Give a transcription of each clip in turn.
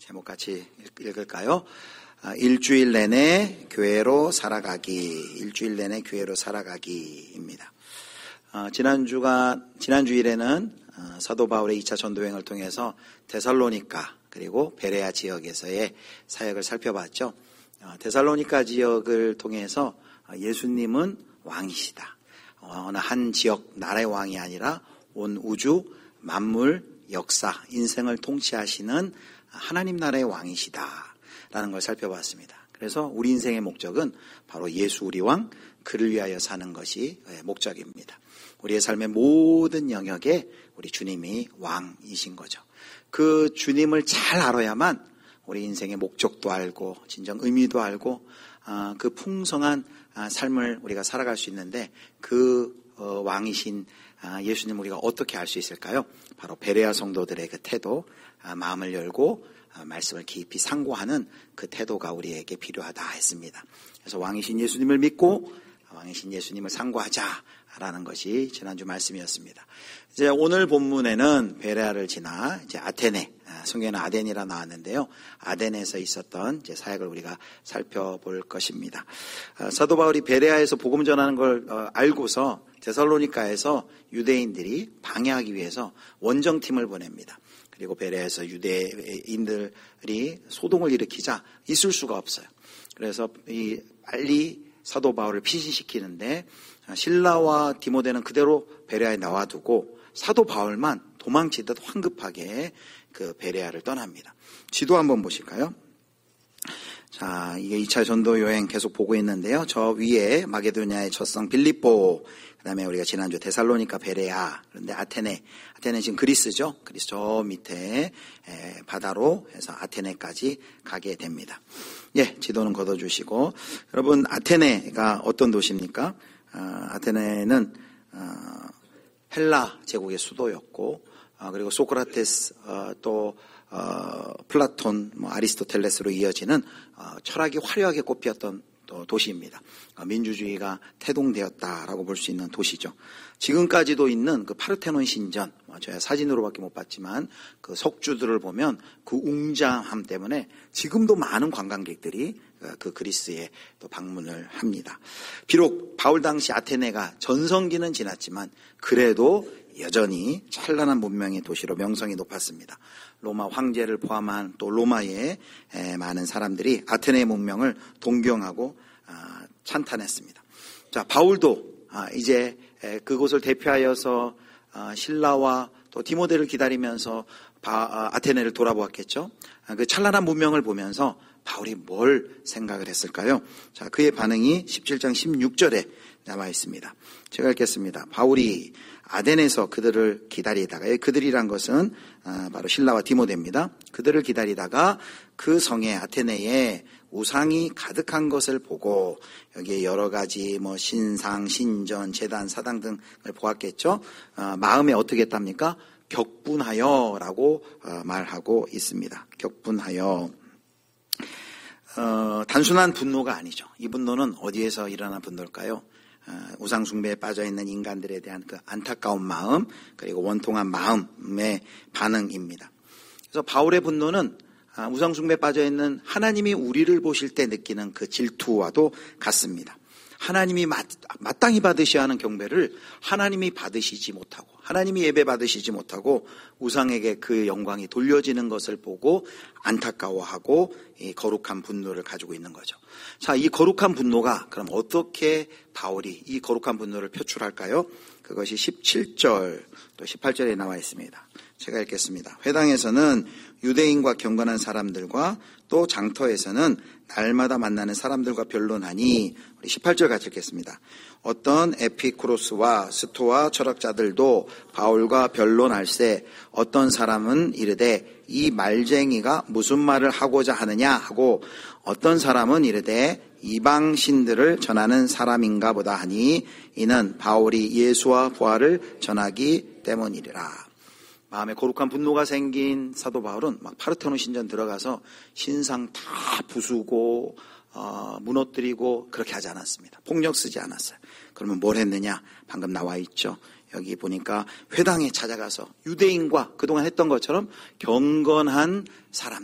제목 같이 읽을까요? 일주일 내내 교회로 살아가기입니다. 지난주일에는 사도 바울의 2차 전도여행을 통해서 데살로니가 그리고 베레아 지역에서의 사역을 살펴봤죠. 데살로니가 지역을 통해서 예수님은 왕이시다. 어느 한 지역 나라의 왕이 아니라 온 우주, 만물, 역사, 인생을 통치하시는 하나님 나라의 왕이시다라는 걸 살펴봤습니다. 그래서 우리 인생의 목적은 바로 예수 우리 왕, 그를 위하여 사는 것이 목적입니다. 우리의 삶의 모든 영역에 우리 주님이 왕이신 거죠. 그 주님을 잘 알아야만 우리 인생의 목적도 알고 진정 의미도 알고 그 풍성한 삶을 우리가 살아갈 수 있는데 그 왕이신 예수님 우리가 어떻게 알 수 있을까요? 바로 베레아 성도들의 그 태도, 마음을 열고 말씀을 깊이 상고하는 그 태도가 우리에게 필요하다 했습니다. 그래서 왕이신 예수님을 믿고 왕이신 예수님을 상고하자라는 것이 지난주 말씀이었습니다. 이제 오늘 본문에는 베레아를 지나 이제 아테네, 성경에는 아덴이라 나왔는데요. 아덴에서 있었던 이제 사역을 우리가 살펴볼 것입니다. 사도 바울이 베레아에서 복음 전하는 걸 알고서 데살로니가에서 유대인들이 방해하기 위해서 원정팀을 보냅니다. 그리고 베레아에서 유대인들이 소동을 일으키자 있을 수가 없어요. 그래서 빨리 사도 바울을 피신시키는데 실라와 디모데는 그대로 베레아에 놔두고 사도 바울만 도망치듯 황급하게 그 베레아를 떠납니다. 지도 한번 보실까요? 자, 이게 2차 전도 여행 계속 보고 있는데요. 저 위에 마게도냐의 첫성 빌립보, 그다음에 우리가 지난주 데살로니가, 베레아, 그런데 아테네 지금 그리스죠. 그리스 저 밑에 바다로 해서 아테네까지 가게 됩니다. 예, 지도는 걷어주시고, 여러분 아테네가 어떤 도시입니까? 아테네는 헬라 제국의 수도였고, 그리고 소크라테스 또 플라톤, 아리스토텔레스로 이어지는 철학이 화려하게 꽃피었던 또 도시입니다. 민주주의가 태동되었다라고 볼 수 있는 도시죠. 지금까지도 있는 그 파르테논 신전, 제가 사진으로밖에 못 봤지만 그 석주들을 보면 그 웅장함 때문에 지금도 많은 관광객들이 그 그리스에 또 방문을 합니다. 비록 바울 당시 아테네가 전성기는 지났지만 그래도 여전히 찬란한 문명의 도시로 명성이 높았습니다. 로마 황제를 포함한 또 로마의 많은 사람들이 아테네의 문명을 동경하고 찬탄했습니다. 자, 바울도 이제 그곳을 대표하여서 실라와 또 디모데를 기다리면서 아테네를 돌아보았겠죠. 그 찬란한 문명을 보면서 바울이 뭘 생각을 했을까요? 자, 그의 반응이 17장 16절에 남아 있습니다. 제가 읽겠습니다. 바울이 아덴에서 그들을 기다리다가, 그들이란 것은 바로 실라와 디모데입니다. 그들을 기다리다가 그 성에 아테네에 우상이 가득한 것을 보고, 여기에 여러 가지 신상, 신전, 제단, 사당 등을 보았겠죠. 마음에 어떻게 했답니까? 격분하여라고 말하고 있습니다. 격분하여. 단순한 분노가 아니죠. 이 분노는 어디에서 일어난 분노일까요? 우상 숭배에 빠져있는 인간들에 대한 그 안타까운 마음, 그리고 원통한 마음의 반응입니다. 그래서 바울의 분노는 우상 숭배에 빠져있는 하나님이 우리를 보실 때 느끼는 그 질투와도 같습니다. 하나님이 마땅히 받으셔야 하는 경배를 하나님이 받으시지 못하고, 하나님이 예배 받으시지 못하고 우상에게 그 영광이 돌려지는 것을 보고 안타까워하고 이 거룩한 분노를 가지고 있는 거죠. 자, 이 거룩한 분노가 그럼 어떻게 바울이 이 거룩한 분노를 표출할까요? 그것이 17절 또 18절에 나와 있습니다. 제가 읽겠습니다. 회당에서는 유대인과 경건한 사람들과 또 장터에서는 날마다 만나는 사람들과 변론하니, 우리 18절 같이 읽겠습니다. 어떤 에피쿠로스와 스토아 철학자들도 바울과 변론할세 어떤 사람은 이르되 이 말쟁이가 무슨 말을 하고자 하느냐 하고, 어떤 사람은 이르되 이방 신들을 전하는 사람인가 보다 하니 이는 바울이 예수와 부활을 전하기 때문이리라. 마음에 거룩한 분노가 생긴 사도 바울은 막 파르테논 신전 들어가서 신상 다 부수고 무너뜨리고 그렇게 하지 않았습니다. 폭력 쓰지 않았어요. 그러면 뭘 했느냐? 방금 나와 있죠. 여기 보니까 회당에 찾아가서 유대인과 그동안 했던 것처럼 경건한 사람들,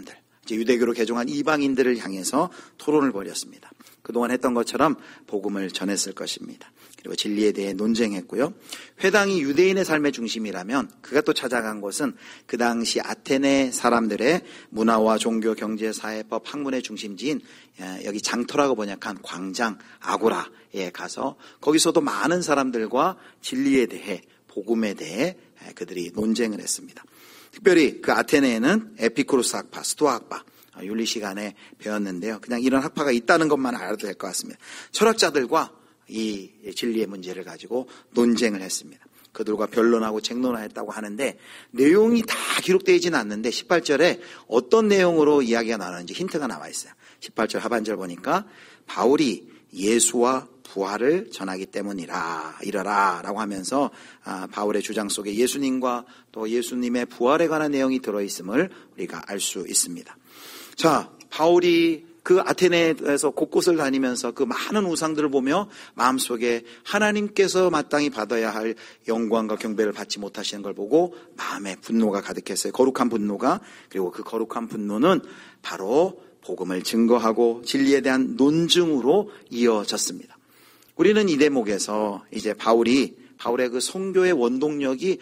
이제 유대교로 개종한 이방인들을 향해서 토론을 벌였습니다. 그동안 했던 것처럼 복음을 전했을 것입니다. 그리고 진리에 대해 논쟁했고요. 회당이 유대인의 삶의 중심이라면 그가 또 찾아간 곳은 그 당시 아테네 사람들의 문화와 종교, 경제, 사회법, 학문의 중심지인 여기 장터라고 번역한 광장 아고라에 가서 거기서도 많은 사람들과 진리에 대해, 복음에 대해 그들이 논쟁을 했습니다. 특별히 그 아테네에는 에피쿠로스 학파, 스토아 학파, 윤리 시간에 배웠는데요. 그냥 이런 학파가 있다는 것만 알아도 될 것 같습니다. 철학자들과 이 진리의 문제를 가지고 논쟁을 했습니다. 그들과 변론하고 쟁론하였다고 하는데 내용이 다 기록되어 있지는 않는데 18절에 어떤 내용으로 이야기가 나오는지 힌트가 나와 있어요. 18절 하반절 보니까 바울이 예수와 부활을 전하기 때문이라 이러라 라고 하면서 바울의 주장 속에 예수님과 또 예수님의 부활에 관한 내용이 들어있음을 우리가 알 수 있습니다. 자, 바울이 그 아테네에서 곳곳을 다니면서 그 많은 우상들을 보며 마음속에 하나님께서 마땅히 받아야 할 영광과 경배를 받지 못하시는 걸 보고 마음에 분노가 가득했어요. 거룩한 분노가. 그리고 그 거룩한 분노는 바로 복음을 증거하고 진리에 대한 논증으로 이어졌습니다. 우리는 이 대목에서 이제 바울의 그 선교의 원동력이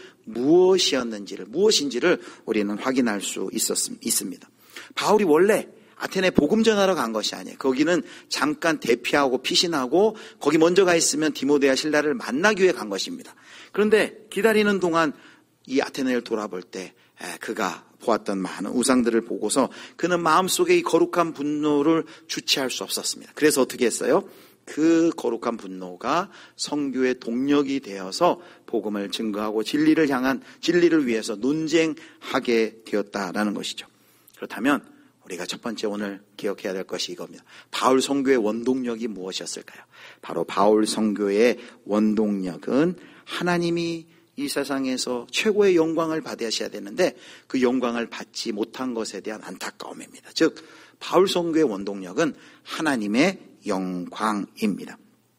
무엇인지를 우리는 확인할 수 있습니다. 바울이 원래 아테네 복음 전하러 간 것이 아니에요. 거기는 잠깐 대피하고 피신하고 거기 먼저 가 있으면 디모데와 실라를 만나기 위해 간 것입니다. 그런데 기다리는 동안 이 아테네를 돌아볼 때 그가 보았던 많은 우상들을 보고서 그는 마음속에 이 거룩한 분노를 주체할 수 없었습니다. 그래서 어떻게 했어요? 그 거룩한 분노가 선교의 동력이 되어서 복음을 증거하고 진리를 위해서 논쟁하게 되었다라는 것이죠. 그렇다면 우리가 첫 번째 오늘 기억해야 될 것이 이겁니다. 바울 선교의 원동력이 무엇이었을까요? 바로 바울 선교의 원동력은 하나님이 이 세상에서 최고의 영광을 받으셔야 되는데 그 영광을 받지 못한 것에 대한 안타까움입니다. 즉 바울 선교의 원동력은 하나님의 영광입니다.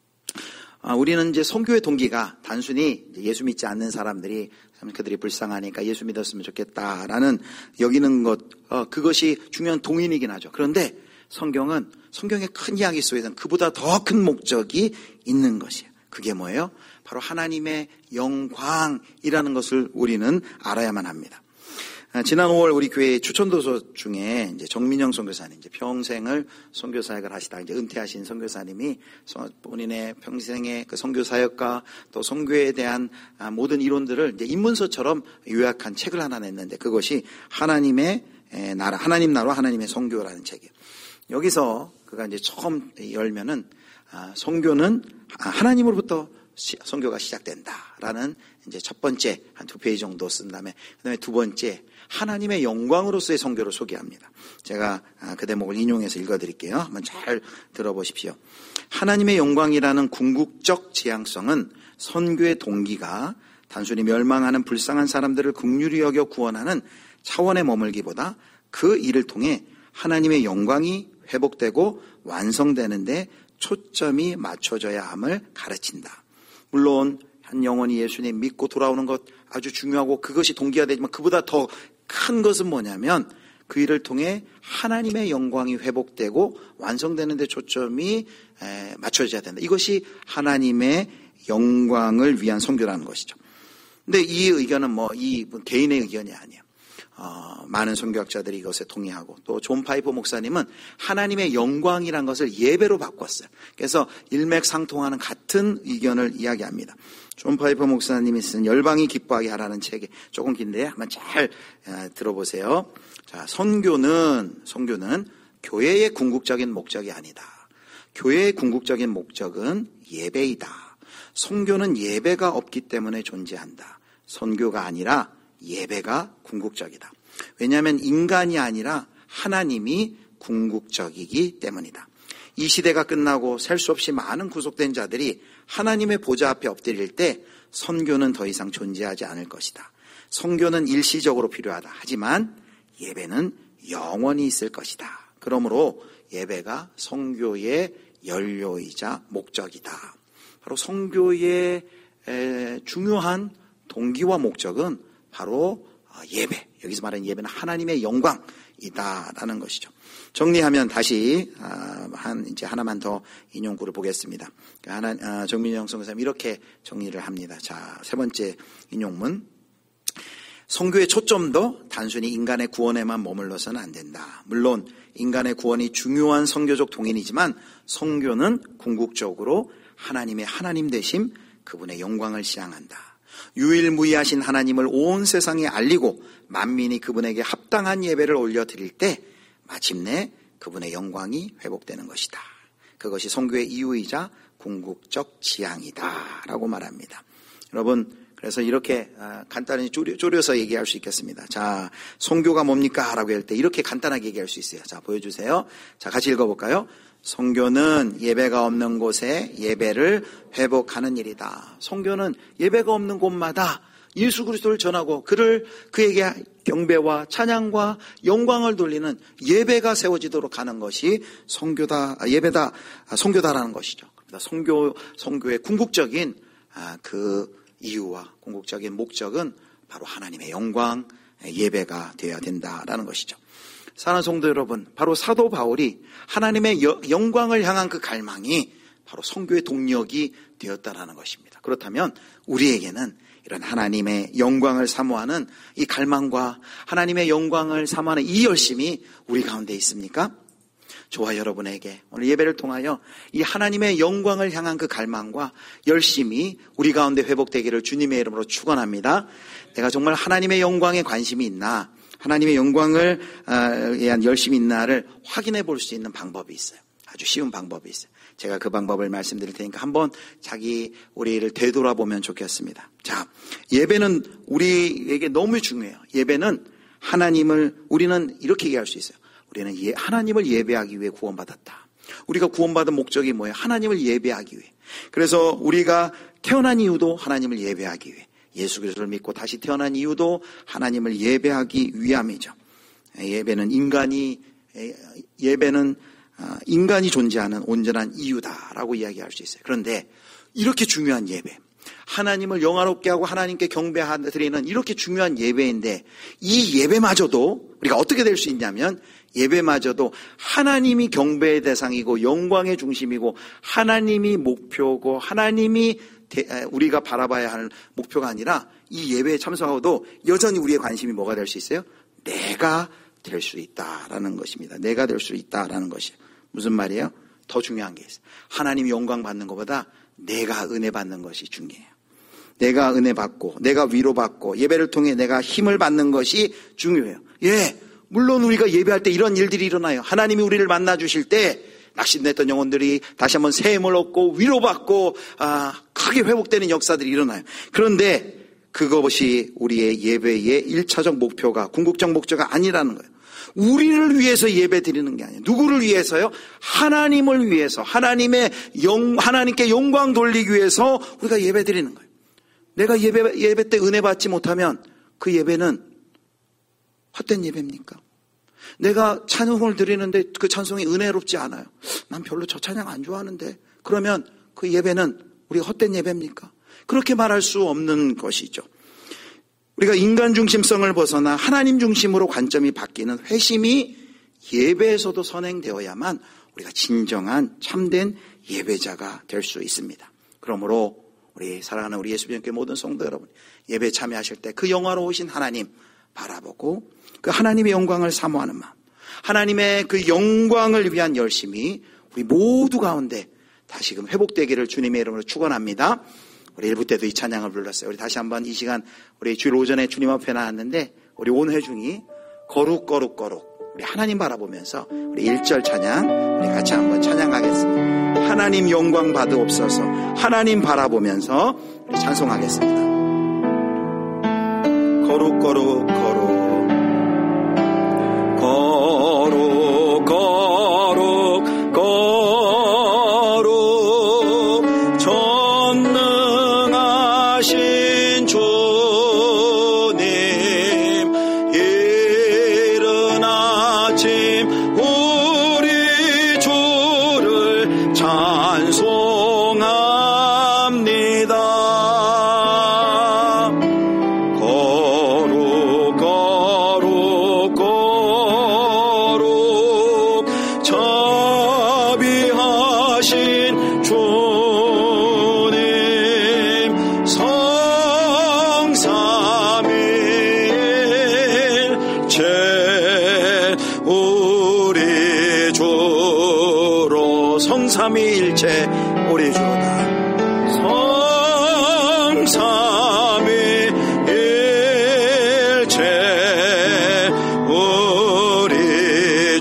우리는 이제 선교의 동기가 단순히 예수 믿지 않는 사람들이 그들이 불쌍하니까 예수 믿었으면 좋겠다라는 여기는 것, 그것이 중요한 동인이긴 하죠. 그런데 성경의 큰 이야기 속에서는 그보다 더 큰 목적이 있는 것이에요. 그게 뭐예요? 바로 하나님의 영광이라는 것을 우리는 알아야만 합니다. 지난 5월 우리 교회 추천도서 중에 이제 정민영 선교사님, 이제 평생을 선교 사역을 하시다 이제 은퇴하신 선교사님이 본인의 평생의 그 선교 사역과 또 선교에 대한 모든 이론들을 이제 입문서처럼 요약한 책을 하나 냈는데 그것이 하나님의 나라, 하나님 나라 하나님의 선교라는 책이에요. 여기서 그가 이제 처음 열면은 선교는 하나님으로부터 선교가 시작된다라는 이제 첫 번째 한 2페이지 정도 쓴 다음에 그다음에 두 번째 하나님의 영광으로서의 선교를 소개합니다. 제가 그 대목을 인용해서 읽어드릴게요. 한번 잘 들어보십시오. 하나님의 영광이라는 궁극적 지향성은 선교의 동기가 단순히 멸망하는 불쌍한 사람들을 긍휼히 여겨 구원하는 차원에 머물기보다 그 일을 통해 하나님의 영광이 회복되고 완성되는데 초점이 맞춰져야 함을 가르친다. 물론 한 영혼이 예수님 믿고 돌아오는 것 아주 중요하고 그것이 동기가 되지만 그보다 더 큰 것은 뭐냐면 그 일을 통해 하나님의 영광이 회복되고 완성되는 데 초점이 맞춰져야 된다. 이것이 하나님의 영광을 위한 선교라는 것이죠. 근데 이 의견은 이 개인의 의견이 아니에요. 많은 선교학자들이 이것에 동의하고 또 존 파이퍼 목사님은 하나님의 영광이란 것을 예배로 바꿨어요. 그래서 일맥상통하는 같은 의견을 이야기합니다. 존 파이퍼 목사님이 쓴 열방이 기뻐하게 하라는 책이 조금 긴데 한번 잘 들어보세요. 자, 선교는 교회의 궁극적인 목적이 아니다. 교회의 궁극적인 목적은 예배이다. 선교는 예배가 없기 때문에 존재한다. 선교가 아니라 예배가 궁극적이다. 왜냐하면 인간이 아니라 하나님이 궁극적이기 때문이다. 이 시대가 끝나고 셀 수 없이 많은 구속된 자들이 하나님의 보좌 앞에 엎드릴 때 선교는 더 이상 존재하지 않을 것이다. 선교는 일시적으로 필요하다. 하지만 예배는 영원히 있을 것이다. 그러므로 예배가 선교의 연료이자 목적이다. 바로 선교의 중요한 동기와 목적은 바로 예배. 여기서 말하는 예배는 하나님의 영광, 이다라는 것이죠. 정리하면 다시 이제 하나만 더 인용구를 보겠습니다. 정민영 선생님 이렇게 정리를 합니다. 자, 세 번째 인용문. 선교의 초점도 단순히 인간의 구원에만 머물러서는 안 된다. 물론 인간의 구원이 중요한 선교적 동인이지만 선교는 궁극적으로 하나님의 하나님 되심, 그분의 영광을 지향한다. 유일무이하신 하나님을 온 세상에 알리고 만민이 그분에게 합당한 예배를 올려드릴 때 마침내 그분의 영광이 회복되는 것이다. 그것이 선교의 이유이자 궁극적 지향이다 라고 말합니다. 여러분, 그래서 이렇게 간단히 쪼려서 얘기할 수 있겠습니다. 자, 선교가 뭡니까? 라고 할 때 이렇게 간단하게 얘기할 수 있어요. 자, 보여주세요. 자, 같이 읽어볼까요? 선교는 예배가 없는 곳에 예배를 회복하는 일이다. 선교는 예배가 없는 곳마다 예수 그리스도를 전하고 그에게 경배와 찬양과 영광을 돌리는 예배가 세워지도록 하는 것이 선교다라는 것이죠. 선교의 궁극적인 그 이유와 궁극적인 목적은 바로 하나님의 영광, 예배가 되어야 된다라는 것이죠. 사랑하는 성도 여러분, 바로 사도 바울이 하나님의 영광을 향한 그 갈망이 바로 선교의 동력이 되었다라는 것입니다. 그렇다면 우리에게는 이런 하나님의 영광을 사모하는 이 갈망과 하나님의 영광을 사모하는 이 열심이 우리 가운데 있습니까? 저와 여러분에게 오늘 예배를 통하여 이 하나님의 영광을 향한 그 갈망과 열심이 우리 가운데 회복되기를 주님의 이름으로 축원합니다. 내가 정말 하나님의 영광에 관심이 있나, 하나님의 영광을 위한 열심이 있나를 확인해 볼 수 있는 방법이 있어요. 아주 쉬운 방법이 있어요. 제가 그 방법을 말씀드릴 테니까 한번 우리를 되돌아보면 좋겠습니다. 자, 예배는 우리에게 너무 중요해요. 예배는 우리는 이렇게 얘기할 수 있어요. 우리는 하나님을 예배하기 위해 구원받았다. 우리가 구원받은 목적이 뭐예요? 하나님을 예배하기 위해. 그래서 우리가 태어난 이유도 하나님을 예배하기 위해. 예수 그리스도를 믿고 다시 태어난 이유도 하나님을 예배하기 위함이죠. 예배는 인간이 존재하는 온전한 이유다라고 이야기할 수 있어요. 그런데 이렇게 중요한 예배, 하나님을 영화롭게 하고 하나님께 경배드리는 이렇게 중요한 예배인데 이 예배마저도 우리가 어떻게 될 수 있냐면 예배마저도 하나님이 경배의 대상이고 영광의 중심이고 하나님이 목표고 하나님이 우리가 바라봐야 하는 목표가 아니라 이 예배에 참석하고도 여전히 우리의 관심이 뭐가 될 수 있어요? 내가 될 수 있다라는 것입니다. 내가 될 수 있다라는 것이에요. 무슨 말이에요? 더 중요한 게 있어요. 하나님 영광 받는 것보다 내가 은혜 받는 것이 중요해요. 내가 은혜 받고 내가 위로받고 예배를 통해 내가 힘을 받는 것이 중요해요. 물론 우리가 예배할 때 이런 일들이 일어나요. 하나님이 우리를 만나 주실 때 낙심됐던 영혼들이 다시 한번 새 힘을 얻고 위로받고 크게 회복되는 역사들이 일어나요. 그런데 그것이 우리의 예배의 1차적 목표가 궁극적 목표가 아니라는 거예요. 우리를 위해서 예배 드리는 게 아니에요. 누구를 위해서요? 하나님을 위해서 하나님께 영광 돌리기 위해서 우리가 예배 드리는 거예요. 내가 예배 때 은혜 받지 못하면 그 예배는 헛된 예배입니까? 내가 찬송을 드리는데 그 찬송이 은혜롭지 않아요. 난 별로 저 찬양 안 좋아하는데 그러면 그 예배는 우리가 헛된 예배입니까? 그렇게 말할 수 없는 것이죠. 우리가 인간 중심성을 벗어나 하나님 중심으로 관점이 바뀌는 회심이 예배에서도 선행되어야만 우리가 진정한 참된 예배자가 될 수 있습니다. 그러므로 우리 사랑하는 우리 예수님께 모든 성도 여러분, 예배 참여하실 때 그 영화로우신 하나님 바라보고 그 하나님의 영광을 사모하는 마음, 하나님의 그 영광을 위한 열심이 우리 모두 가운데 다시금 회복되기를 주님의 이름으로 축원합니다. 우리 1부 때도 이 찬양을 불렀어요. 우리 다시 한번 이 시간 우리 주일 오전에 주님 앞에 나왔는데 우리 온 회중이 거룩 우리 하나님 바라보면서 우리 1절 찬양 우리 같이 한번 찬양하겠습니다. 하나님 영광 받으옵소서. 하나님 바라보면서 우리 찬송하겠습니다. 거룩 전능하신 주님 이른 아침 우리 주를 찬송합니다. 거룩 우리 주로 성삼위일체 우리 주로다. 성삼위일체 우리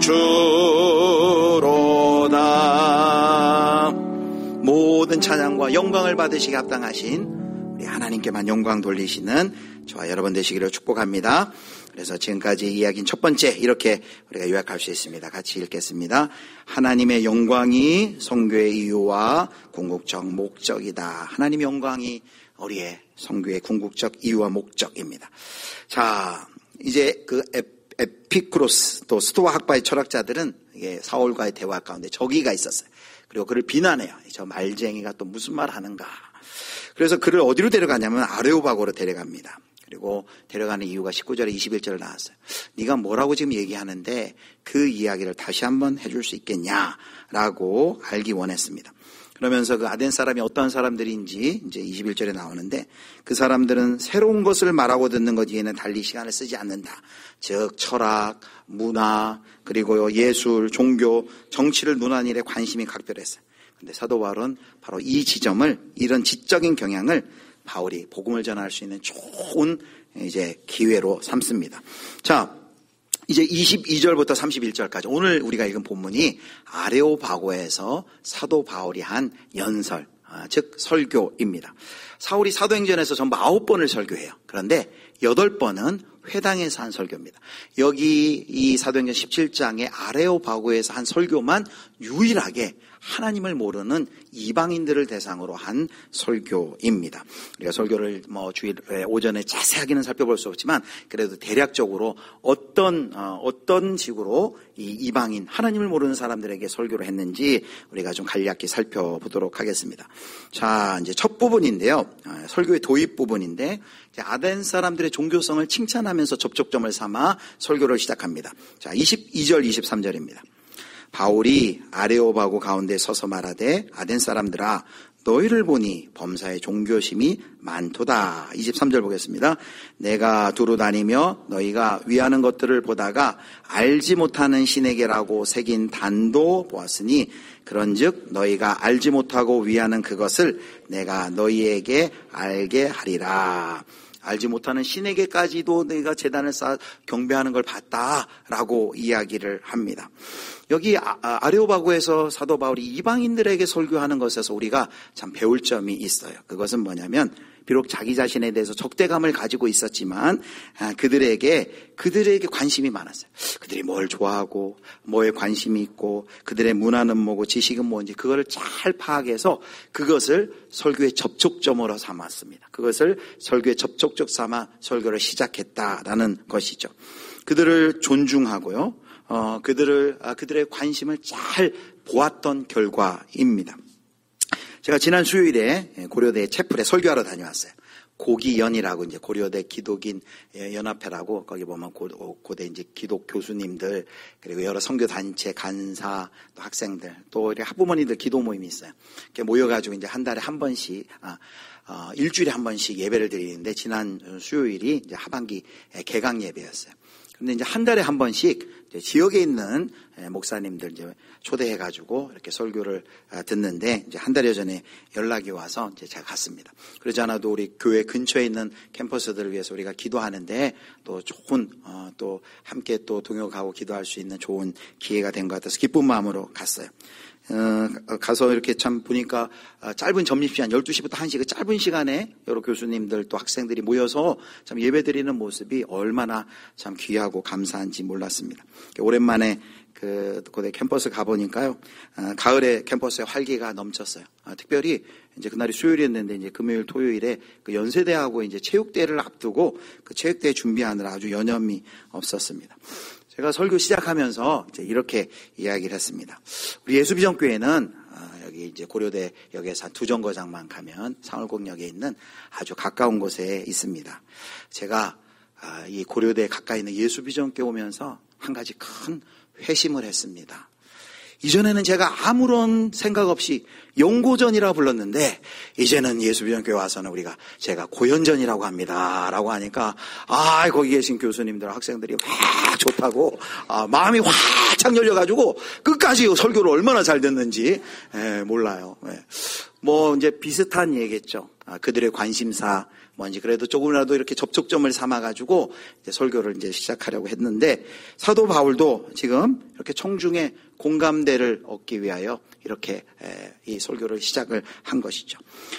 주로다. 모든 찬양과 영광을 받으시기 합당하신 우리 하나님께만 영광 돌리시는 저와 여러분 되시기를 축복합니다. 그래서 지금까지 이야기인 첫 번째 이렇게 우리가 요약할 수 있습니다. 같이 읽겠습니다. 하나님의 영광이 선교의 이유와 궁극적 목적이다. 하나님의 영광이 우리의 선교의 궁극적 이유와 목적입니다. 자, 이제 그 에피쿠로스 또 스토아 학파의 철학자들은 이게 사울과의 대화 가운데 저기가 있었어요. 그리고 그를 비난해요. 저 말쟁이가 또 무슨 말 하는가. 그래서 그를 어디로 데려가냐면 아레오바고로 데려갑니다. 그리고 데려가는 이유가 19절에 21절에 나왔어요. 네가 뭐라고 지금 얘기하는데 그 이야기를 다시 한번 해줄 수 있겠냐라고 알기 원했습니다. 그러면서 그 아덴 사람이 어떤 사람들인지 이제 21절에 나오는데 그 사람들은 새로운 것을 말하고 듣는 것 뒤에는 달리 시간을 쓰지 않는다. 즉 철학, 문화, 그리고 예술, 종교, 정치를 논하는 일에 관심이 각별했어요. 근데 사도 바울은 바로 이 지점을, 이런 지적인 경향을 바울이 복음을 전할 수 있는 좋은 이제 기회로 삼습니다. 자, 이제 22절부터 31절까지 오늘 우리가 읽은 본문이 아레오바고에서 사도 바울이 한 연설, 즉 설교입니다. 사울이 사도행전에서 전부 9번을 설교해요. 그런데 8번은 회당에서 한 설교입니다. 여기 이 사도행전 17장의 아레오바고에서 한 설교만 유일하게 하나님을 모르는 이방인들을 대상으로 한 설교입니다. 우리가 설교를 주일 오전에 자세하게는 살펴볼 수 없지만 그래도 대략적으로 어떤 식으로 이 이방인 하나님을 모르는 사람들에게 설교를 했는지 우리가 좀 간략히 살펴보도록 하겠습니다. 자, 이제 첫 부분인데요. 설교의 도입 부분인데 아덴 사람들의 종교성을 칭찬하면서 접촉점을 삼아 설교를 시작합니다. 자, 22절 23절입니다. 바울이 아레오바고 가운데 서서 말하되 아덴 사람들아 너희를 보니 범사의 종교심이 많도다. 23절 보겠습니다. 내가 두루 다니며 너희가 위하는 것들을 보다가 알지 못하는 신에게라고 새긴 단도 보았으니 그런즉 너희가 알지 못하고 위하는 그것을 내가 너희에게 알게 하리라. 알지 못하는 신에게까지도 내가 제단을 쌓아 경배하는 걸 봤다라고 이야기를 합니다. 여기 아레오바고에서 사도 바울이 이방인들에게 설교하는 것에서 우리가 참 배울 점이 있어요. 그것은 뭐냐면 비록 자기 자신에 대해서 적대감을 가지고 있었지만 그들에게 관심이 많았어요. 그들이 뭘 좋아하고 뭐에 관심이 있고 그들의 문화는 뭐고 지식은 뭔지 그거를 잘 파악해서 그것을 설교의 접촉점으로 삼았습니다. 그것을 설교의 접촉점 삼아 설교를 시작했다라는 것이죠. 그들을 존중하고요. 그들의 관심을 잘 보았던 결과입니다. 제가 지난 수요일에 고려대 채플에 설교하러 다녀왔어요. 고기연이라고 이제 고려대 기독인 연합회라고 거기 보면 고대 이제 기독 교수님들 그리고 여러 선교 단체 간사 또 학생들 또 이렇게 학부모님들 기도 모임이 있어요. 이렇게 모여가지고 이제 한 달에 한 번씩 일주일에 한 번씩 예배를 드리는데 지난 수요일이 이제 하반기 개강 예배였어요. 근데 이제 한 달에 한 번씩 지역에 있는 목사님들 이제 초대해가지고 이렇게 설교를 듣는데 이제 한 달여 전에 연락이 와서 이제 제가 갔습니다. 그러지 않아도 우리 교회 근처에 있는 캠퍼스들을 위해서 우리가 기도하는데 또 좋은 또 함께 또 동역하고 기도할 수 있는 좋은 기회가 된 것 같아서 기쁜 마음으로 갔어요. 가서 이렇게 참 보니까 짧은 점심시간 12시부터 1시 그 짧은 시간에 여러 교수님들 또 학생들이 모여서 참 예배드리는 모습이 얼마나 참 귀하고 감사한지 몰랐습니다. 오랜만에 그 고대 캠퍼스 가보니까요. 가을에 캠퍼스에 활기가 넘쳤어요. 특별히 이제 그날이 수요일이었는데 이제 금요일 토요일에 그 연세대하고 이제 체육대회를 앞두고 그 체육대회 준비하느라 아주 여념이 없었습니다. 제가 설교 시작하면서 이제 이렇게 이야기를 했습니다. 우리 예수비전교회는 여기 이제 고려대역에서 한 2정거장만 가면 상월곡역에 있는 아주 가까운 곳에 있습니다. 제가 이 고려대 가까이 있는 예수비전교회 오면서 한 가지 큰 회심을 했습니다. 이전에는 제가 아무런 생각 없이 용고전이라고 불렀는데 이제는 예수비전교회 와서는 제가 고연전이라고 합니다 라고 하니까 거기 계신 교수님들 학생들이 확 좋다고 마음이 확 열려가지고 끝까지 설교를 얼마나 잘 듣는지 몰라요. 뭐 이제 비슷한 얘기겠죠. 그들의 관심사 뭔지 그래도 조금이라도 이렇게 접촉점을 삼아가지고 이제 설교를 이제 시작하려고 했는데 사도 바울도 지금 이렇게 청중의 공감대를 얻기 위하여 이렇게 이 설교를 시작을 한 것이죠.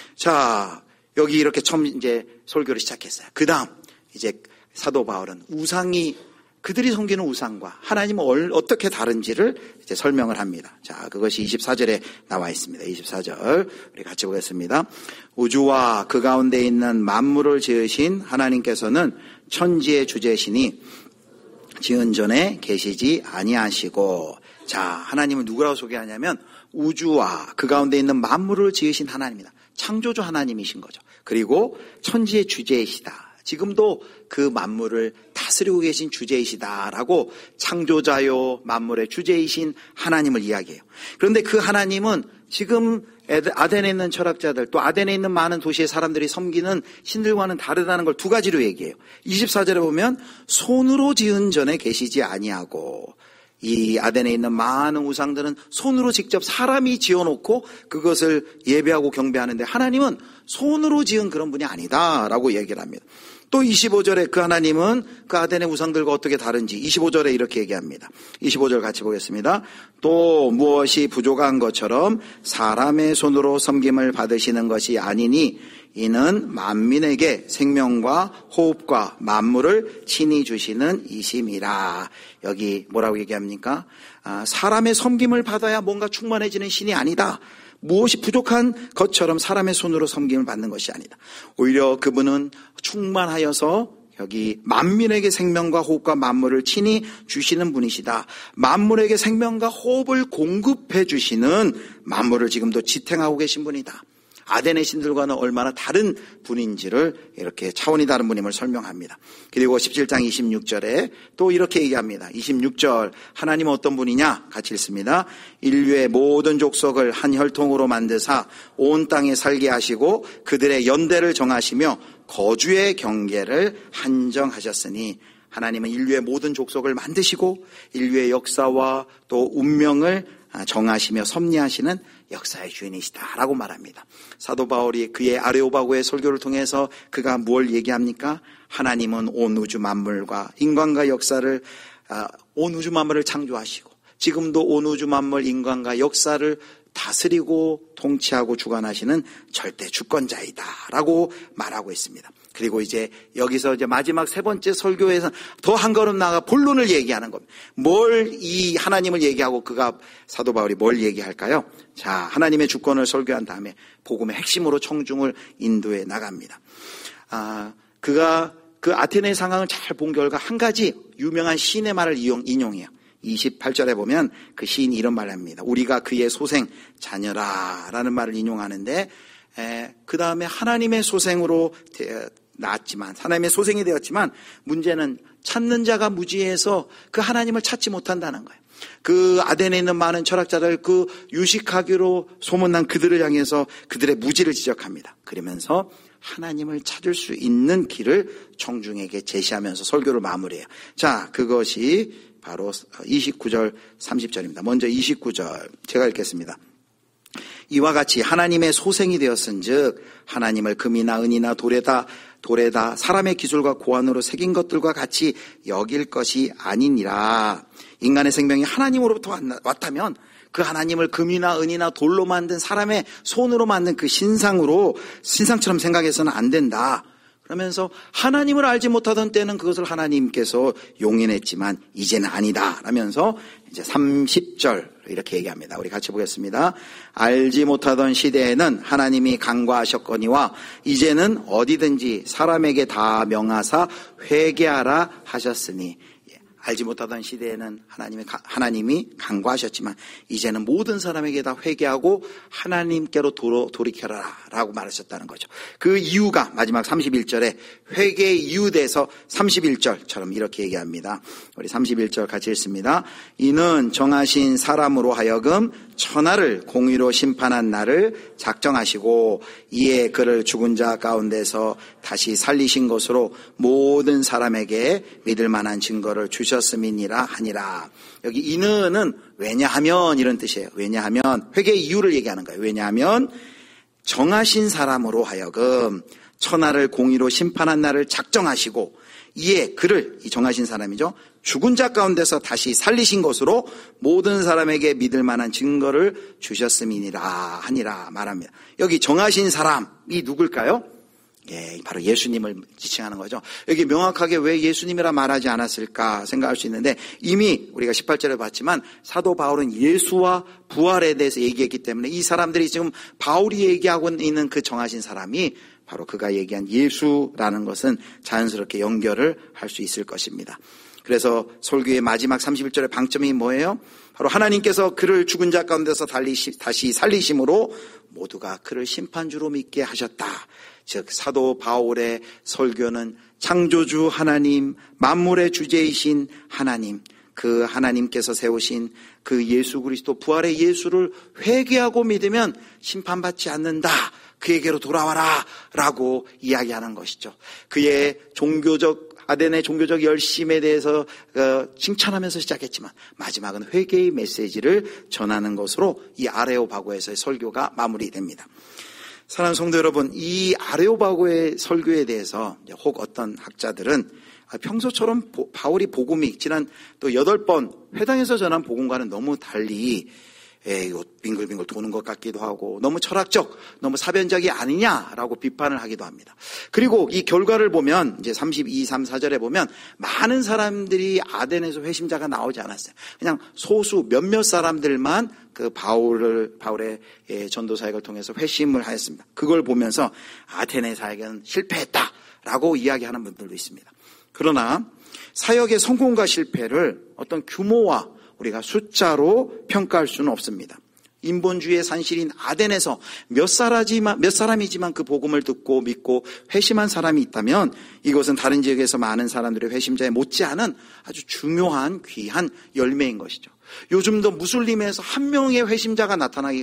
자, 여기 이렇게 처음 이제 설교를 시작했어요. 그 다음 이제 사도 바울은 그들이 섬기는 우상과 하나님은 어떻게 다른지를 이제 설명을 합니다. 자, 그것이 24절에 나와 있습니다. 24절 우리 같이 보겠습니다. 우주와 그 가운데 있는 만물을 지으신 하나님께서는 천지의 주제시니 지은 전에 계시지 아니하시고, 자, 하나님은 누구라고 소개하냐면 우주와 그 가운데 있는 만물을 지으신 하나님이다. 창조주 하나님이신 거죠. 그리고 천지의 주제이시다. 지금도 그 만물을 다스리고 계신 주제이시다라고 창조자요 만물의 주제이신 하나님을 이야기해요. 그런데 그 하나님은 지금 아덴에 있는 철학자들 또 아덴에 있는 많은 도시의 사람들이 섬기는 신들과는 다르다는 걸 두 가지로 얘기해요. 24절에 보면 손으로 지은 전에 계시지 아니하고, 이 아덴에 있는 많은 우상들은 손으로 직접 사람이 지어놓고 그것을 예배하고 경배하는데 하나님은 손으로 지은 그런 분이 아니다라고 얘기를 합니다. 또 25절에 그 하나님은 그 아덴의 우상들과 어떻게 다른지 25절에 이렇게 얘기합니다. 25절 같이 보겠습니다. 또 무엇이 부족한 것처럼 사람의 손으로 섬김을 받으시는 것이 아니니 이는 만민에게 생명과 호흡과 만물을 친히 주시는 이심이라. 여기 뭐라고 얘기합니까? 사람의 섬김을 받아야 뭔가 충만해지는 신이 아니다. 무엇이 부족한 것처럼 사람의 손으로 섬김을 받는 것이 아니다. 오히려 그분은 충만하여서 여기 만민에게 생명과 호흡과 만물을 친히 주시는 분이시다. 만물에게 생명과 호흡을 공급해 주시는 만물을 지금도 지탱하고 계신 분이다. 아덴의 신들과는 얼마나 다른 분인지를 이렇게 차원이 다른 분임을 설명합니다. 그리고 17장 26절에 또 이렇게 얘기합니다. 26절 하나님은 어떤 분이냐? 같이 읽습니다. 인류의 모든 족속을 한 혈통으로 만드사 온 땅에 살게 하시고 그들의 연대를 정하시며 거주의 경계를 한정하셨으니, 하나님은 인류의 모든 족속을 만드시고 인류의 역사와 또 운명을 정하시며 섭리하시는 역사의 주인이시다라고 말합니다. 사도 바울이 그의 아레오바고의 설교를 통해서 그가 뭘 얘기합니까? 하나님은 온 우주 만물과 인간과 역사를 온 우주 만물을 창조하시고 지금도 온 우주 만물 인간과 역사를 다스리고 통치하고 주관하시는 절대 주권자이다라고 말하고 있습니다. 그리고 이제 여기서 이제 마지막 세 번째 설교에서 더 한 걸음 나아가 본론을 얘기하는 겁니다. 뭘 이 하나님을 얘기하고 사도 바울이 뭘 얘기할까요? 자, 하나님의 주권을 설교한 다음에 복음의 핵심으로 청중을 인도해 나갑니다. 그가 그 아테네 상황을 잘 본 결과 한 가지 유명한 시인의 말을 인용해요. 28절에 보면 그 시인이 이런 말을 합니다. 우리가 그의 소생 자녀라 라는 말을 인용하는데, 그 다음에 하나님의 소생으로 낳았지만, 하나님의 소생이 되었지만 문제는 찾는 자가 무지해서 그 하나님을 찾지 못한다는 거예요. 그 아덴에 있는 많은 철학자들, 그 유식하기로 소문난 그들을 향해서 그들의 무지를 지적합니다. 그러면서 하나님을 찾을 수 있는 길을 청중에게 제시하면서 설교를 마무리해요. 자, 그것이 바로 29절 30절입니다. 먼저 29절 제가 읽겠습니다. 이와 같이 하나님의 소생이 되었은즉 하나님을 금이나 은이나 돌에다 사람의 기술과 고안으로 새긴 것들과 같이 여길 것이 아니니라. 인간의 생명이 하나님으로부터 왔다면 그 하나님을 금이나 은이나 돌로 만든 사람의 손으로 만든 그 신상처럼 생각해서는 안 된다. 그러면서 하나님을 알지 못하던 때는 그것을 하나님께서 용인했지만 이제는 아니다 라면서 이제 30절 이렇게 얘기합니다. 우리 같이 보겠습니다. 알지 못하던 시대에는 하나님이 간과하셨거니와 이제는 어디든지 사람에게 다 명하사 회개하라 하셨으니, 알지 못하던 시대에는 하나님이 간과하셨지만 이제는 모든 사람에게 다 회개하고 하나님께로 돌이켜라 라고 말하셨다는 거죠. 그 이유가 마지막 31절에 회개의 이유에 대해서 31절처럼 이렇게 얘기합니다. 우리 31절 같이 읽습니다. 이는 정하신 사람으로 하여금 천하를 공의로 심판한 날을 작정하시고 이에 그를 죽은 자 가운데서 다시 살리신 것으로 모든 사람에게 믿을 만한 증거를 주셨음이니라 하니라. 여기 이는은 왜냐하면 이런 뜻이에요. 왜냐하면 회개의 이유를 얘기하는 거예요. 왜냐하면 정하신 사람으로 하여금 천하를 공의로 심판한 날을 작정하시고 이에 그를, 이 정하신 사람이죠, 죽은 자 가운데서 다시 살리신 것으로 모든 사람에게 믿을 만한 증거를 주셨음이니라 하니라 말합니다. 여기 정하신 사람이 누굴까요? 예, 바로 예수님을 지칭하는 거죠. 여기 명확하게 왜 예수님이라 말하지 않았을까 생각할 수 있는데 이미 우리가 18절에 봤지만 사도 바울은 예수와 부활에 대해서 얘기했기 때문에 이 사람들이 지금 바울이 얘기하고 있는 그 정하신 사람이 바로 그가 얘기한 예수라는 것은 자연스럽게 연결을 할 수 있을 것입니다. 그래서 설교의 마지막 31절의 방점이 뭐예요? 바로 하나님께서 그를 죽은 자 가운데서 다시 살리심으로 모두가 그를 심판주로 믿게 하셨다. 즉 사도 바울의 설교는 창조주 하나님, 만물의 주제이신 하나님, 그 하나님께서 세우신 그 예수 그리스도 부활의 예수를 회개하고 믿으면 심판받지 않는다. 그에게로 돌아와라 라고 이야기하는 것이죠. 그의 아덴의 종교적 열심에 대해서 칭찬하면서 시작했지만 마지막은 회개의 메시지를 전하는 것으로 이 아레오바고에서의 설교가 마무리됩니다. 사랑하는 성도 여러분, 이 아레오바고의 설교에 대해서 혹 어떤 학자들은 평소처럼 바울이 복음이 지난 또 8번 회당에서 전한 복음과는 너무 달리 이거 빙글빙글 도는 것 같기도 하고 너무 철학적, 너무 사변적이 아니냐라고 비판을 하기도 합니다. 그리고 이 결과를 보면 이제 32, 3, 4절에 보면 많은 사람들이 아덴에서 회심자가 나오지 않았어요. 그냥 소수 몇몇 사람들만 그 바울의 전도 사역을 통해서 회심을 하였습니다. 그걸 보면서 아테네 사역은 실패했다라고 이야기하는 분들도 있습니다. 그러나 사역의 성공과 실패를 어떤 규모와 우리가 숫자로 평가할 수는 없습니다. 인본주의의 산실인 아덴에서 몇 사람이지만 그 복음을 듣고 믿고 회심한 사람이 있다면 이것은 다른 지역에서 많은 사람들의 회심자에 못지않은 아주 중요한 귀한 열매인 것이죠. 요즘도 무슬림에서 한 명의 회심자가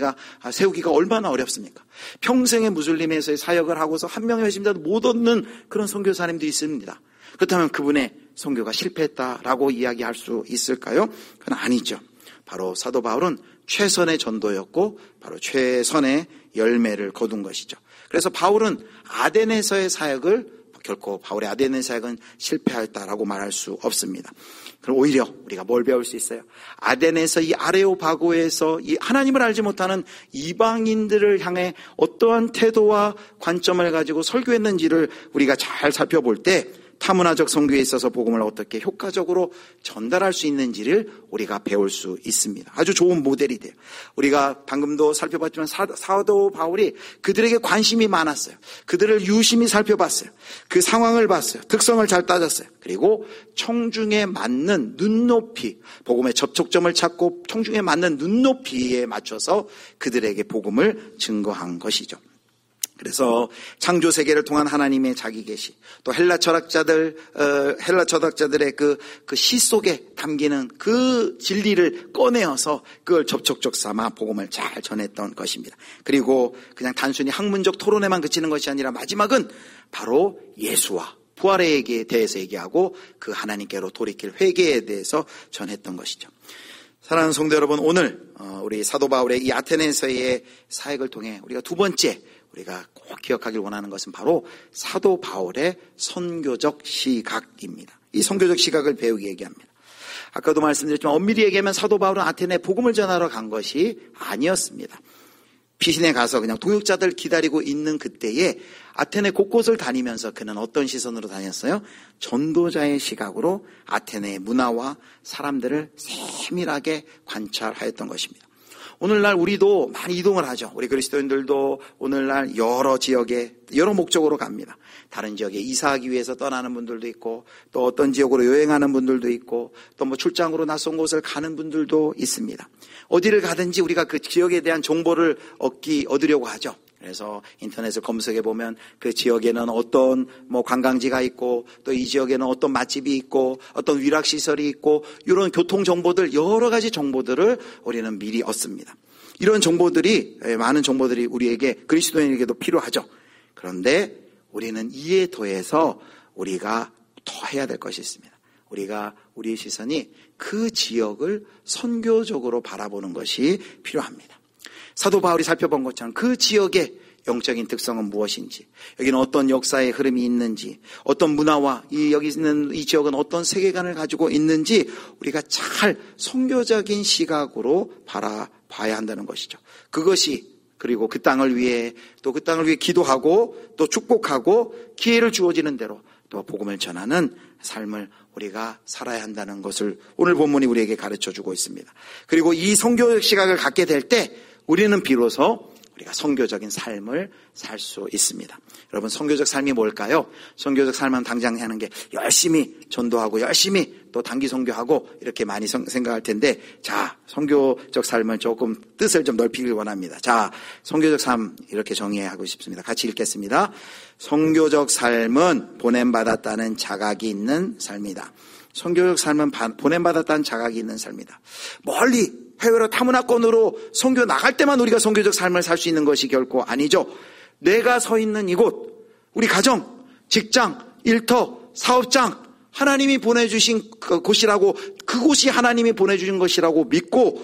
세우기가 얼마나 어렵습니까? 평생의 무슬림에서의 사역을 하고서 한 명의 회심자도 못 얻는 그런 선교사님도 있습니다. 그렇다면 그분의 선교가 실패했다라고 이야기할 수 있을까요? 그건 아니죠. 바로 사도 바울은 최선의 전도였고 바로 최선의 열매를 거둔 것이죠. 그래서 바울은 아덴에서의 사역을 결코 바울의 아덴의 사역은 실패했다라고 말할 수 없습니다. 그럼 오히려 우리가 뭘 배울 수 있어요? 아덴에서 이 아레오바고에서 이 하나님을 알지 못하는 이방인들을 향해 어떠한 태도와 관점을 가지고 설교했는지를 우리가 잘 살펴볼 때 타문화적 선교에 있어서 복음을 어떻게 효과적으로 전달할 수 있는지를 우리가 배울 수 있습니다. 아주 좋은 모델이 돼요. 우리가 방금도 살펴봤지만 사도 바울이 그들에게 관심이 많았어요. 그들을 유심히 살펴봤어요. 그 상황을 봤어요. 특성을 잘 따졌어요. 그리고 청중에 맞는 눈높이, 복음의 접촉점을 찾고 청중에 맞는 눈높이에 맞춰서 그들에게 복음을 증거한 것이죠. 그래서 창조 세계를 통한 하나님의 자기 계시, 또 헬라 철학자들의 그 시 속에 담기는 그 진리를 꺼내어서 그걸 접촉적 삼아 복음을 잘 전했던 것입니다. 그리고 그냥 단순히 학문적 토론에만 그치는 것이 아니라 마지막은 바로 예수와 부활의 얘기에 대해서 얘기하고 그 하나님께로 돌이킬 회개에 대해서 전했던 것이죠. 사랑하는 성도 여러분, 오늘 우리 사도 바울의 이 아테네에서의 사역을 통해 우리가 두 번째 우리가 꼭 기억하길 원하는 것은 바로 사도 바울의 선교적 시각입니다. 이 선교적 시각을 배우기 얘기합니다. 아까도 말씀드렸지만 엄밀히 얘기하면 사도 바울은 아테네에 복음을 전하러 간 것이 아니었습니다. 피신에 가서 그냥 동역자들 기다리고 있는 그때에 아테네 곳곳을 다니면서 그는 어떤 시선으로 다녔어요? 전도자의 시각으로 아테네의 문화와 사람들을 세밀하게 관찰하였던 것입니다. 오늘날 우리도 많이 이동을 하죠. 우리 그리스도인들도 오늘날 여러 지역에 여러 목적으로 갑니다. 다른 지역에 이사하기 위해서 떠나는 분들도 있고, 또 어떤 지역으로 여행하는 분들도 있고, 또 뭐 출장으로 낯선 곳을 가는 분들도 있습니다. 어디를 가든지 우리가 그 지역에 대한 정보를 얻으려고 하죠. 그래서 인터넷을 검색해 보면 그 지역에는 어떤 뭐 관광지가 있고, 또 이 지역에는 어떤 맛집이 있고, 어떤 위락시설이 있고, 이런 교통 정보들, 여러 가지 정보들을 우리는 미리 얻습니다. 이런 정보들이, 많은 정보들이 우리에게, 그리스도인에게도 필요하죠. 그런데 우리는 이에 더해서 우리가 더 해야 될 것이 있습니다. 우리의 시선이 그 지역을 선교적으로 바라보는 것이 필요합니다. 사도 바울이 살펴본 것처럼 그 지역의 영적인 특성은 무엇인지, 여기는 어떤 역사의 흐름이 있는지, 어떤 문화와 여기 있는 이 지역은 어떤 세계관을 가지고 있는지 우리가 잘 선교적인 시각으로 바라봐야 한다는 것이죠. 그리고 그 땅을 위해 기도하고 또 축복하고 기회를 주어지는 대로 또 복음을 전하는 삶을 우리가 살아야 한다는 것을 오늘 본문이 우리에게 가르쳐주고 있습니다. 그리고 이 선교적 시각을 갖게 될 때 우리는 비로소 우리가 선교적인 삶을 살 수 있습니다. 여러분, 선교적 삶이 뭘까요? 선교적 삶은 당장 하는 게 열심히 전도하고 열심히 또 단기 선교하고 이렇게 많이 생각할 텐데, 자, 선교적 삶을 조금 뜻을 좀 넓히길 원합니다. 자, 선교적 삶 이렇게 정의하고 싶습니다. 같이 읽겠습니다. 선교적 삶은 보냄받았다는 자각이 있는 삶이다. 선교적 삶은 보냄받았다는 자각이 있는 삶이다. 멀리 해외로 타문화권으로 선교 나갈 때만 우리가 선교적 삶을 살 수 있는 것이 결코 아니죠. 내가 서 있는 이곳, 우리 가정, 직장, 일터, 사업장, 하나님이 보내주신 곳이라고, 그곳이 하나님이 보내주신 것이라고 믿고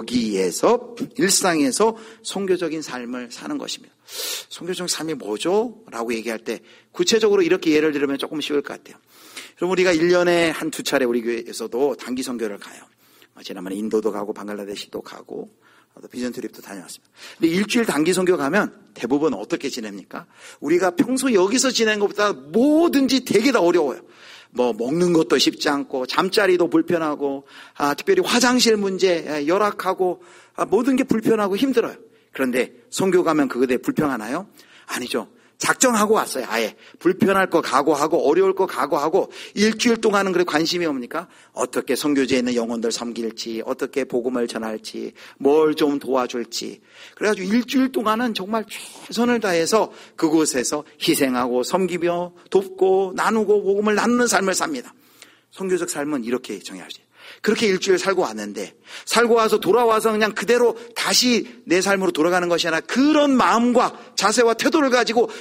거기에서 일상에서 선교적인 삶을 사는 것입니다. 선교적인 삶이 뭐죠? 라고 얘기할 때 구체적으로 이렇게 예를 들으면 조금 쉬울 것 같아요. 그럼 우리가 1년에 한두 차례 우리 교회에서도 단기 선교를 가요. 지난번에 인도도 가고 방글라데시도 가고 비전 트립도 다녀왔습니다. 근데 일주일 단기 선교 가면 대부분 어떻게 지냅니까? 우리가 평소 여기서 지내는 것보다 뭐든지 되게 다 어려워요. 뭐 먹는 것도 쉽지 않고 잠자리도 불편하고 특별히 화장실 문제 열악하고 모든 게 불편하고 힘들어요. 그런데 선교 가면 그거에 불평하나요? 아니죠. 작정하고 왔어요. 아예 불편할 거 각오하고 어려울 거 각오하고 일주일 동안은 그래 관심이 옵니까? 어떻게 선교지에 있는 영혼들 섬길지, 어떻게 복음을 전할지, 뭘 좀 도와줄지. 그래가지고 일주일 동안은 정말 최선을 다해서 그곳에서 희생하고 섬기며 돕고 나누고 복음을 나누는 삶을 삽니다. 선교적 삶은 이렇게 정의하지. 그렇게 일주일 살고 왔는데, 살고 와서 돌아와서 그냥 그대로 다시 내 삶으로 돌아가는 것이 아니라 그런 마음과 자세와 태도를 가지고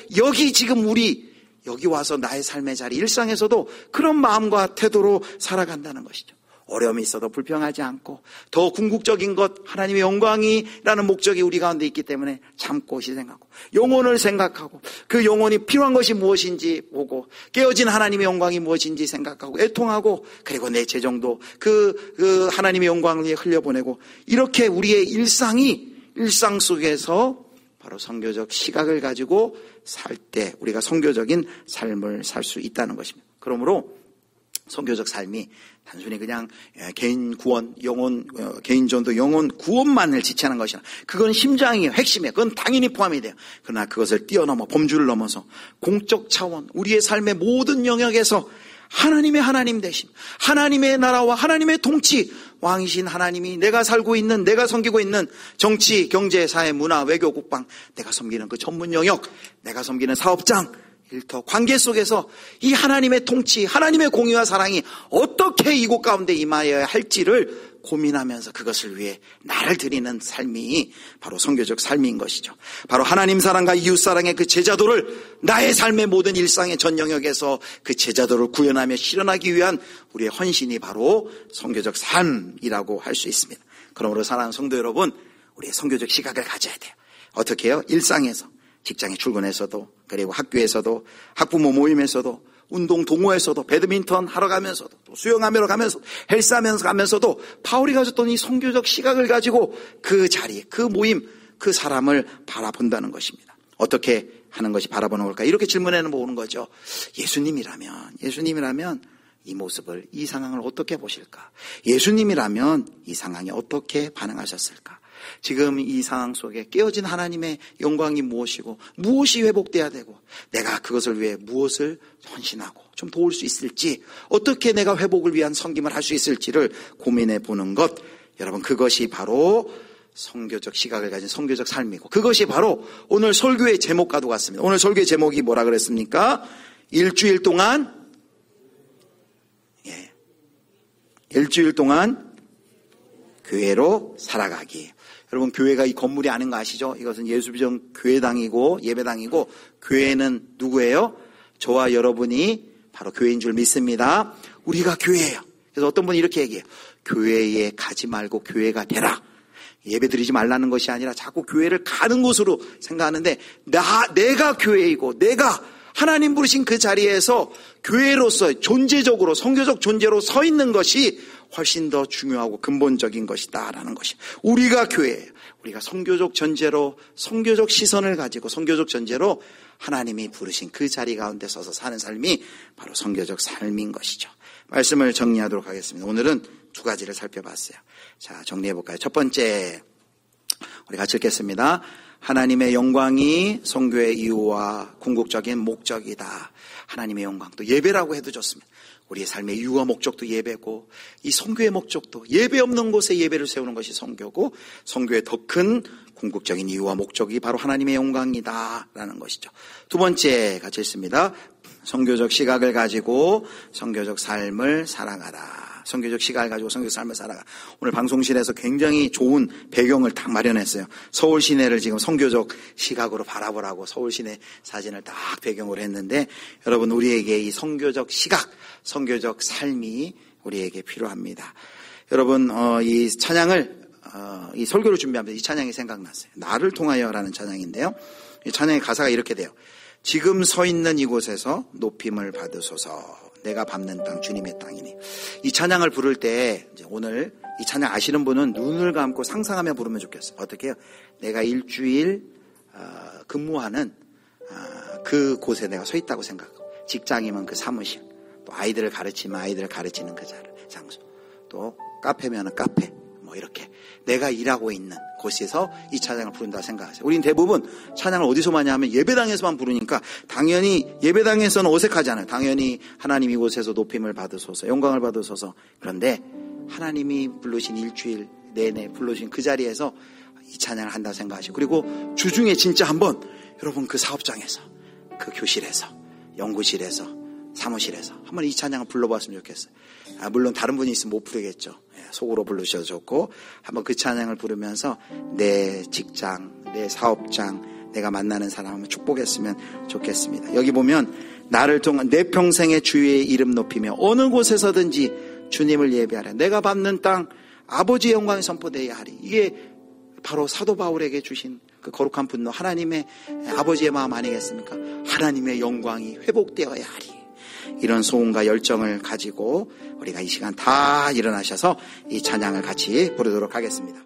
여기 와서 나의 삶의 자리, 일상에서도 그런 마음과 태도로 살아간다는 것이죠. 어려움이 있어도 불평하지 않고 더 궁극적인 것, 하나님의 영광이라는 목적이 우리 가운데 있기 때문에 참고 희생하고 영혼을 생각하고 그 영혼이 필요한 것이 무엇인지 보고 깨어진 하나님의 영광이 무엇인지 생각하고 애통하고 그리고 내 재정도 그 하나님의 영광을 위해 흘려보내고 이렇게 우리의 일상 속에서 바로 선교적 시각을 가지고 살 때 우리가 선교적인 삶을 살 수 있다는 것입니다. 그러므로 선교적 삶이 단순히 그냥 개인 구원, 개인 전도, 영혼 구원만을 지체하는 것이 아니라 그건 심장이에요. 핵심이에요. 그건 당연히 포함이 돼요. 그러나 그것을 뛰어넘어 범주를 넘어서 공적 차원, 우리의 삶의 모든 영역에서 하나님의 하나님 되심, 하나님의 나라와 하나님의 통치, 왕이신 하나님이 내가 살고 있는, 내가 섬기고 있는 정치, 경제, 사회, 문화, 외교, 국방, 내가 섬기는 그 전문 영역, 내가 섬기는 사업장, 일터, 관계 속에서 이 하나님의 통치, 하나님의 공의와 사랑이 어떻게 이곳 가운데 임하여야 할지를 고민하면서 그것을 위해 나를 드리는 삶이 바로 선교적 삶인 것이죠. 바로 하나님 사랑과 이웃 사랑의 그 제자도를 나의 삶의 모든 일상의 전 영역에서 그 제자도를 구현하며 실현하기 위한 우리의 헌신이 바로 선교적 삶이라고 할 수 있습니다. 그러므로 사랑하는 성도 여러분, 우리의 선교적 시각을 가져야 돼요. 어떻게 해요? 일상에서, 직장에 출근해서도, 그리고 학교에서도, 학부모 모임에서도, 운동 동호회에서도, 배드민턴 하러 가면서도, 또 수영하러 가면서도, 헬스하면서 가면서도 바울이 가졌던 이 선교적 시각을 가지고 그 자리, 그 모임, 그 사람을 바라본다는 것입니다. 어떻게 하는 것이 바라보는 걸까? 이렇게 질문해는 보는 거죠. 예수님이라면 이 모습을, 이 상황을 어떻게 보실까? 예수님이라면 이 상황에 어떻게 반응하셨을까? 지금 이 상황 속에 깨어진 하나님의 영광이 무엇이고 무엇이 회복돼야 되고 내가 그것을 위해 무엇을 헌신하고 좀 도울 수 있을지, 어떻게 내가 회복을 위한 섬김을 할 수 있을지를 고민해 보는 것, 여러분 그것이 바로 선교적 시각을 가진 선교적 삶이고, 그것이 바로 오늘 설교의 제목과도 같습니다. 오늘 설교의 제목이 뭐라 그랬습니까? 일주일 동안 교회로 살아가기. 여러분 교회가 이 건물이 아닌 거 아시죠? 이것은 예수비전 교회당이고 예배당이고, 교회는 누구예요? 저와 여러분이 바로 교회인 줄 믿습니다. 우리가 교회예요. 그래서 어떤 분이 이렇게 얘기해요. 교회에 가지 말고 교회가 되라. 예배 드리지 말라는 것이 아니라 자꾸 교회를 가는 곳으로 생각하는데, 내가 교회이고 내가 하나님 부르신 그 자리에서 교회로서 존재적으로 선교적 존재로 서 있는 것이 훨씬 더 중요하고 근본적인 것이다라는 것이, 우리가 교회예요. 우리가 선교적 존재로, 선교적 시선을 가지고 선교적 존재로 하나님이 부르신 그 자리 가운데 서서 사는 삶이 바로 선교적 삶인 것이죠. 말씀을 정리하도록 하겠습니다. 오늘은 두 가지를 살펴봤어요. 자, 정리해볼까요? 첫 번째, 우리 같이 읽겠습니다. 하나님의 영광이 선교의 이유와 궁극적인 목적이다. 하나님의 영광, 또 예배라고 해도 좋습니다. 우리의 삶의 이유와 목적도 예배고, 이 선교의 목적도 예배 없는 곳에 예배를 세우는 것이 선교고, 선교의 더 큰 궁극적인 이유와 목적이 바로 하나님의 영광이다라는 것이죠. 두 번째 같이 읽습니다. 선교적 시각을 가지고 선교적 삶을 살아가라. 선교적 시각을 가지고 선교적 삶을 살아가. 오늘 방송실에서 굉장히 좋은 배경을 딱 마련했어요. 서울 시내를 지금 선교적 시각으로 바라보라고 서울 시내 사진을 딱 배경으로 했는데, 여러분 우리에게 이 선교적 시각, 선교적 삶이 우리에게 필요합니다. 여러분 이 찬양을 이 설교를 준비하면서 이 찬양이 생각났어요. 나를 통하여라는 찬양인데요. 이 찬양의 가사가 이렇게 돼요. 지금 서 있는 이곳에서 높임을 받으소서. 내가 밟는 땅 주님의 땅이니. 이 찬양을 부를 때, 이제 오늘 이 찬양 아시는 분은 눈을 감고 상상하며 부르면 좋겠어요. 어떻게 해요? 내가 일주일 근무하는 그 곳에 내가 서 있다고 생각하고, 직장이면 그 사무실, 또 아이들을 가르치면 아이들을 가르치는 그 장소, 또 카페면 카페, 뭐 이렇게 내가 일하고 있는 곳에서 이 찬양을 부른다 생각하세요. 우린 대부분 찬양을 어디서 많이 하면 예배당에서만 부르니까 당연히 예배당에서는 어색하잖아요. 당연히 하나님 이곳에서 높임을 받으소서, 영광을 받으소서. 그런데 하나님이 부르신 일주일 내내 부르신 그 자리에서 이 찬양을 한다 생각하시고, 그리고 주중에 진짜 한번 여러분 그 사업장에서, 그 교실에서, 연구실에서, 사무실에서 한번 이 찬양을 불러봤으면 좋겠어요. 물론 다른 분이 있으면 못 부르겠죠. 속으로 부르셔도 좋고, 한번 그 찬양을 부르면서 내 직장, 내 사업장, 내가 만나는 사람 한번 축복했으면 좋겠습니다. 여기 보면 나를 통한 내 평생의 주의 이름 높이며 어느 곳에서든지 주님을 예배하라. 내가 밟는 땅 아버지의 영광이 선포되어야 하리. 이게 바로 사도 바울에게 주신 그 거룩한 분노, 하나님의 아버지의 마음 아니겠습니까? 하나님의 영광이 회복되어야 하리. 이런 소원과 열정을 가지고 우리가 이 시간 다 일어나셔서 이 찬양을 같이 부르도록 하겠습니다.